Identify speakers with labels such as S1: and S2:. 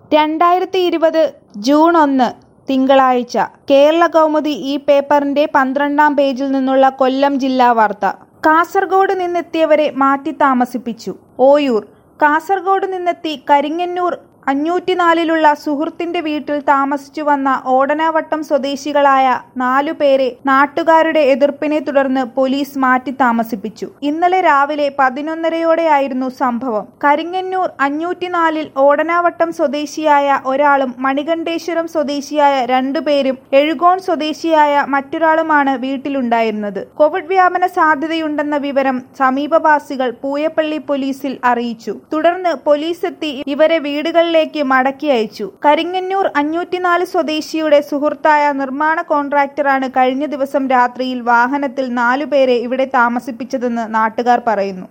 S1: 2020 June 1 തിങ്കളാഴ്ച കേരളകൗമുദി ഈ പേപ്പറിന്റെ 12-ാം പേജിൽ നിന്നുള്ള കൊല്ലം ജില്ലാ വാർത്ത. കാസർഗോഡ് നിന്നെത്തിയവരെ മാറ്റി താമസിപ്പിച്ചു. ഓയൂർ. കാസർഗോഡ് നിന്നെത്തി കരിങ്ങന്നൂർ 504-ലുള്ള സുഹൃത്തിന്റെ വീട്ടിൽ താമസിച്ചു വന്ന ഓടനാവട്ടം സ്വദേശികളായ 4 പേരെ നാട്ടുകാരുടെ എതിർപ്പിനെ തുടർന്ന് പോലീസ് മാറ്റി താമസിപ്പിച്ചു. ഇന്നലെ രാവിലെ 11:30-യോടെയായിരുന്നു സംഭവം. കരിങ്ങന്നൂർ 504-ൽ ഓടനാവട്ടം സ്വദേശിയായ ഒരാളും മണികണ്ഠേശ്വരം സ്വദേശിയായ 2 പേരും എഴുകോൺ സ്വദേശിയായ മറ്റൊരാളുമാണ് വീട്ടിലുണ്ടായിരുന്നത്. കോവിഡ് വ്യാപന സാധ്യതയുണ്ടെന്ന വിവരം സമീപവാസികൾ പൂയപ്പള്ളി പോലീസിൽ അറിയിച്ചു. തുടർന്ന് പോലീസ് എത്തി ഇവരെ വീടുകളിലേക്ക് മടക്കി അയച്ചു. കരിങ്ങന്നൂർ 504 സ്വദേശിയുടെ സുഹൃത്തായ നിർമ്മാണ കോൺട്രാക്ടറാണ് കഴിഞ്ഞ ദിവസം രാത്രിയിൽ വാഹനത്തിൽ 4 പേരെ ഇവിടെ താമസിപ്പിച്ചതെന്ന് നാട്ടുകാർ പറയുന്നു.